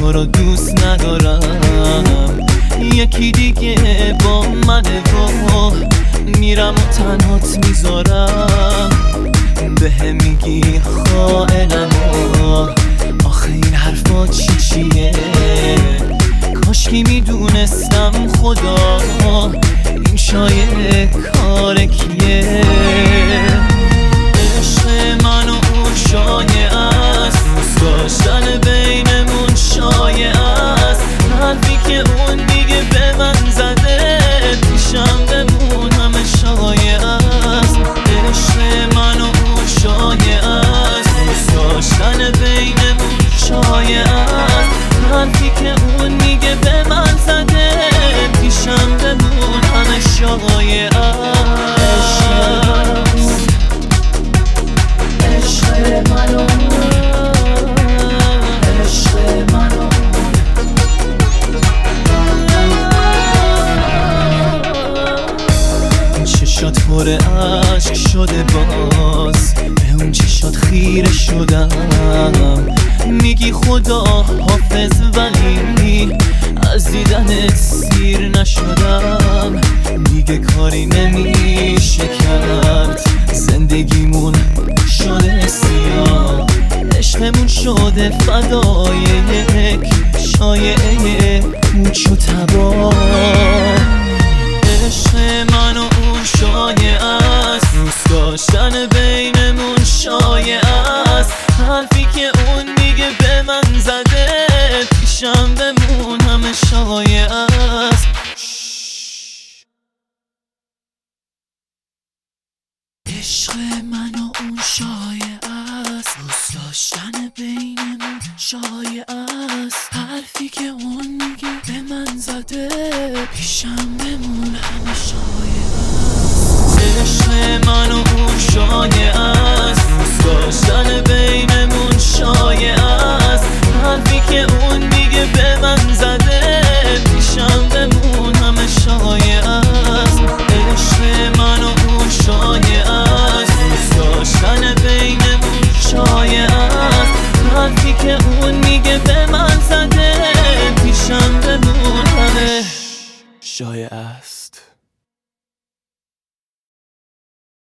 تو رو دوست ندارم، یکی دیگه با منه و میرم و تنهات میذارم. به میگی خائنم و آخه این حرفا چیه؟ کاشکی میدونستم خدا این شایعه کار کیه. عشق من و اون شایعه است، دوست داشتن بینمون شایعه است. حرفی که اون میگه به من زده پیشم بمون همه شایعه است. عشق من و اون شایعه است، دوست داشتن بینمون شایعه است. حرفی که اون میگه به من زده پیشم بمون همه شایعه است. عشق منو عشق منو چشات پر عشق شده، باز به اون چشات خیره شدم. میگی خدا حافظ ولی از دیدنت سیر نشدم. دیگه کاری نمیشه کرد، زندگیمون شده سیاه. عشقمون شده فدای یک شایعه پوچ و تباه. عشق من و اون شایعه است، دوست داشتن بینمون شایعه است. حرفی که اون میگه به من زده پیشم بمون همه شایعه است. عشق من و اون شایعه است، دوست داشتن بینمون شایعه